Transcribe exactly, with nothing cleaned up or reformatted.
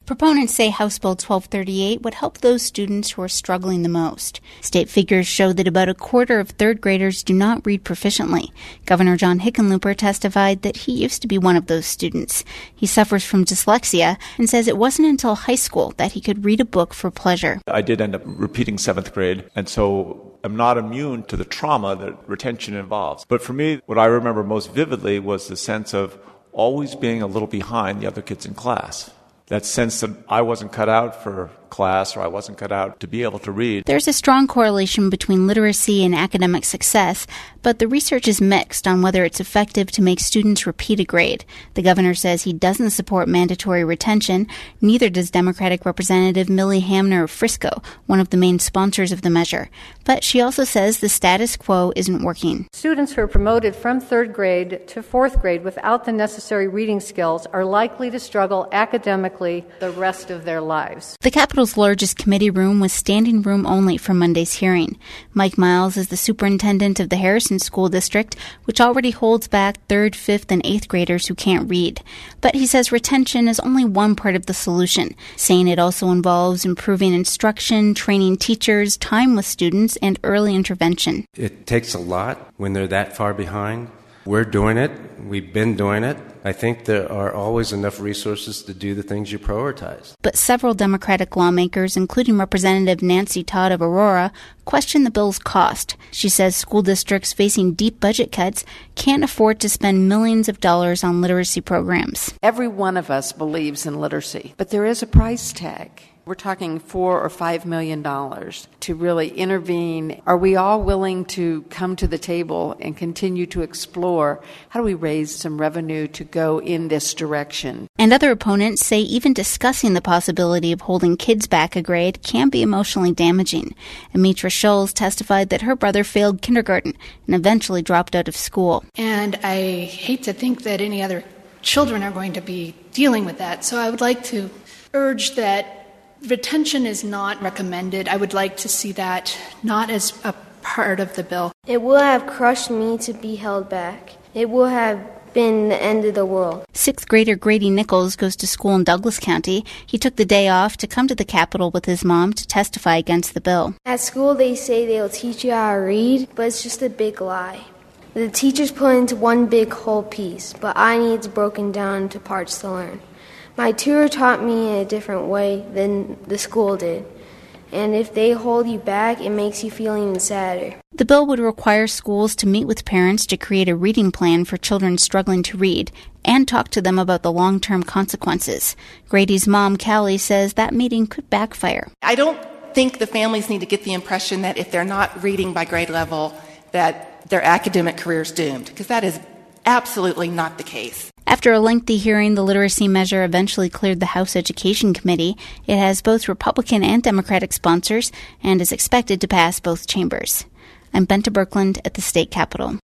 Proponents say House Bill twelve thirty-eight would help those students who are struggling the most. State figures show that about a quarter of third graders do not read proficiently. Governor John Hickenlooper testified that he used to be one of those students. He suffers from dyslexia and says it wasn't until high school that he could read a book for pleasure. I did end up repeating seventh grade, and so I'm not immune to the trauma that retention involves. But for me, what I remember most vividly was the sense of always being a little behind the other kids in class. That sense that I wasn't cut out for class or I wasn't cut out to be able to read. There's a strong correlation between literacy and academic success, but the research is mixed on whether it's effective to make students repeat a grade. The governor says he doesn't support mandatory retention. Neither does Democratic Representative Millie Hamner of Frisco, one of the main sponsors of the measure. But she also says the status quo isn't working. Students who are promoted from third grade to fourth grade without the necessary reading skills are likely to struggle academically the rest of their lives. The Capitol's largest committee room was standing room only for Monday's hearing. Mike Miles is the superintendent of the Harrison School District, which already holds back third, fifth, and eighth graders who can't read. But he says retention is only one part of the solution, saying it also involves improving instruction, training teachers, time with students, and early intervention. It takes a lot when they're that far behind. We're doing it. We've been doing it. I think there are always enough resources to do the things you prioritize. But several Democratic lawmakers, including Representative Nancy Todd of Aurora, question the bill's cost. She says school districts facing deep budget cuts can't afford to spend millions of dollars on literacy programs. Every one of us believes in literacy, but there is a price tag. We're talking four or five million dollars to really intervene. Are we all willing to come to the table and continue to explore how do we raise some revenue to go in this direction? And other opponents say even discussing the possibility of holding kids back a grade can be emotionally damaging. Amitra Scholes testified that her brother failed kindergarten and eventually dropped out of school. And I hate to think that any other children are going to be dealing with that. So I would like to urge that retention is not recommended. I would like to see that not as a part of the bill. It will have crushed me to be held back. It will have been the end of the world. Sixth grader Grady Nichols goes to school in Douglas County. He took the day off to come to the Capitol with his mom to testify against the bill. At school they say they'll teach you how to read, but it's just a big lie. The teachers put into one big whole piece, but I need it broken down into parts to learn. My tutor taught me in a different way than the school did, and if they hold you back, it makes you feel even sadder. The bill would require schools to meet with parents to create a reading plan for children struggling to read and talk to them about the long-term consequences. Grady's mom, Callie, says that meeting could backfire. I don't think the families need to get the impression that if they're not reading by grade level, that their academic career is doomed, because that is absolutely not the case. After a lengthy hearing, the literacy measure eventually cleared the House Education Committee. It has both Republican and Democratic sponsors and is expected to pass both chambers. I'm Benta Birkeland at the State Capitol.